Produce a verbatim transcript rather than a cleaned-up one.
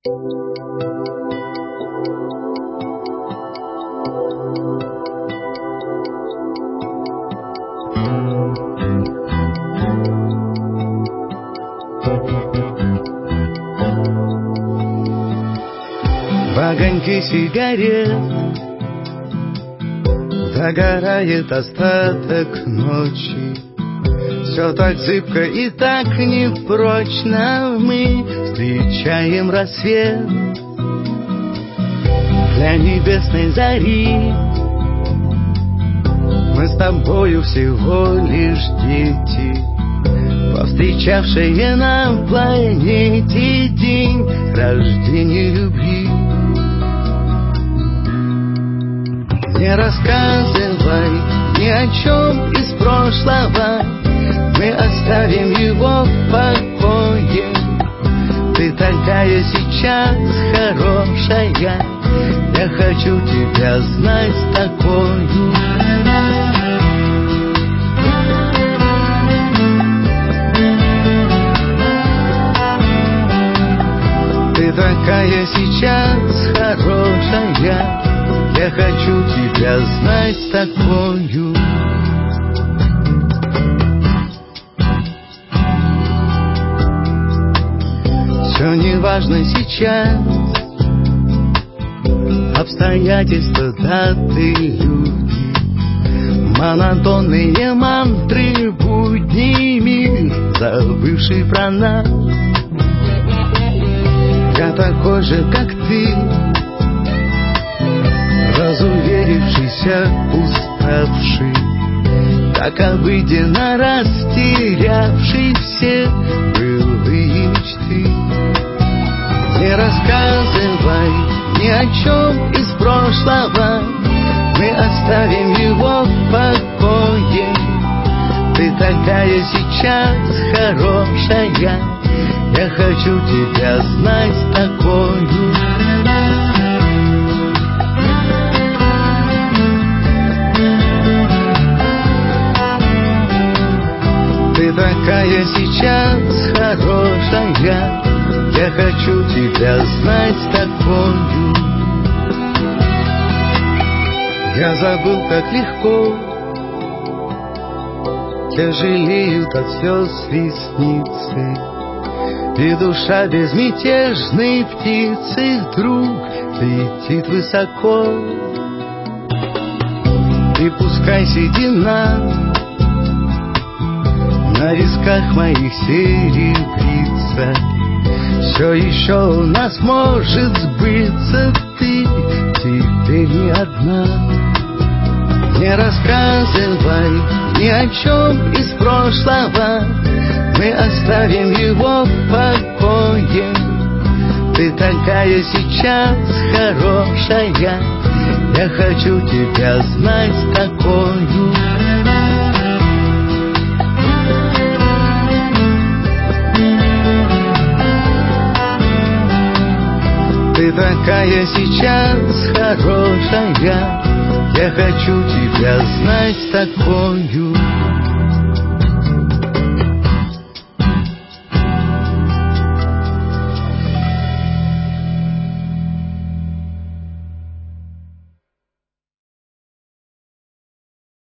В огоньке сигарет догорает остаток ночи. Все так зыбко и так непрочно. Мы встречаем рассвет для небесной зари. Мы с тобою всего лишь дети, повстречавшие на планете день рождения любви. Не рассказывай ни о чем из прошлого, мы оставим его в покое. Ты такая сейчас хорошая, я хочу тебя знать такою. Ты такая сейчас хорошая, я хочу тебя знать такою. Все не важно сейчас, обстоятельства, даты, люди, монотонные мантры будний мир, забывший про нас. Я такой же, как ты, разуверившийся, уставший, так обыденно растерявший все былые мечты. Не рассказывай ни о чем из прошлого, мы оставим его в покое. Ты такая сейчас хорошая, я хочу тебя знать такою. Ты такая сейчас хорошая, я хочу тебя знать такою. Я забыл, как легко тяжелеют от слез ресницы, и душа безмятежной птицы вдруг летит высоко. И пускай седина на висках моих серебрится, все еще у нас может сбыться. Ты теперь не одна. Не рассказывай ни о чем из прошлого, мы оставим его в покое. Ты такая сейчас хорошая, я хочу тебя знать такою. Ты такая сейчас хорошая, я хочу тебя знать такою.